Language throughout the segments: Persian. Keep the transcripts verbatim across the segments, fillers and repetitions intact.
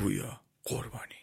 پویا قربانی.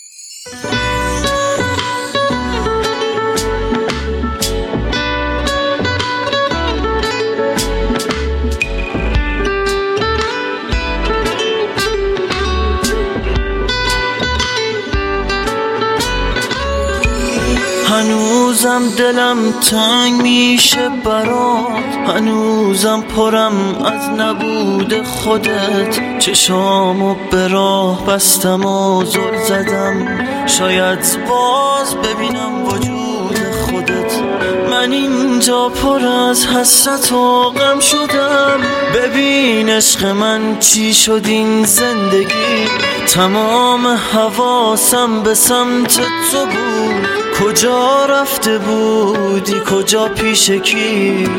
هنوزم دلم تنگ میشه برات، هنوزم پرم از نبود خودت. چشامو به راه بستم و زل زدم، شاید باز ببینم وجود خودت. من اینجا پر از حسرت و غم شدم، ببین عشق من چی شد این زندگی. تمام حواسم به سمت تو بود، کجا رفته بودی، کجا پیش کی؟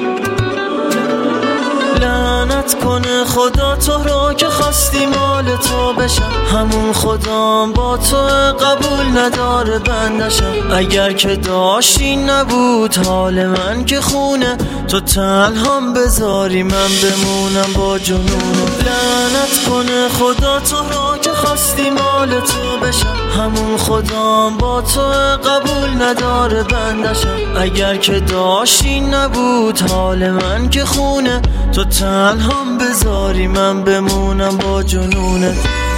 لعنت کنه خدا تو رو که خواستی مال تو بشم، همون خدام با تو قبول نداره بندشم. اگر که داشتی نبود حال من که خونه، تو تنهام بذاری من بمونم با جنونه. لعنت کنه خدا تو رو که خواستی مال تو بشم، همون خدام با تو قبول نداره بندشم. اگر که داشتی نبود حال من که خونه، تو تنهام بذاری من بمونم با جنونت.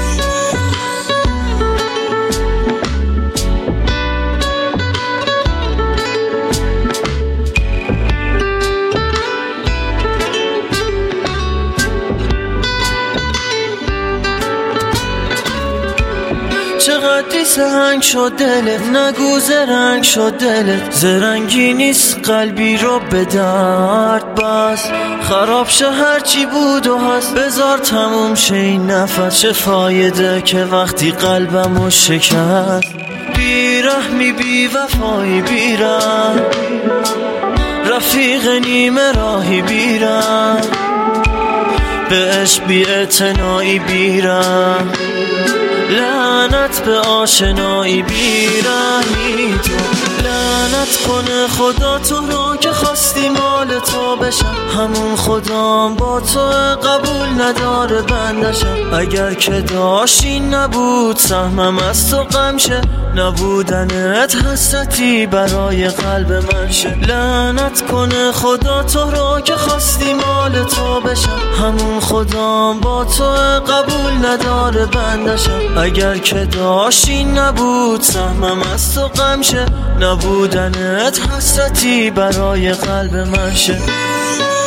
چقدری سهنگ شد دلت، نگو زرنگ شد دلت. زرنگی نیست قلبی رو به درد بس، خراب شه هرچی بود و هست، بذار تموم شه این نفس. چه فایده که وقتی قلبمو شکست، بیرحمی بی وفایی بیرم، رفیق نیمه راهی بیرم، به عشق بی اعتنایی بیرم. لعنت به آشنایی بیرحمی تو، لعنت کنه خدا تو رو که خواستی مال تو بشم، همون خدام با تو قبول نداره بندشم. اگر که داشتی نبود سهمم از تو غم شه، نبودنت حسرتی برای قلب من شه. لعنت کنه خدا تو رو که خواستی مال تو بشم، همون خدام با تو قبول نداره بندشم. اگر که داشتی نبود سهمم از تو غم شه، نبودنت حسرتی برای قلب من شه.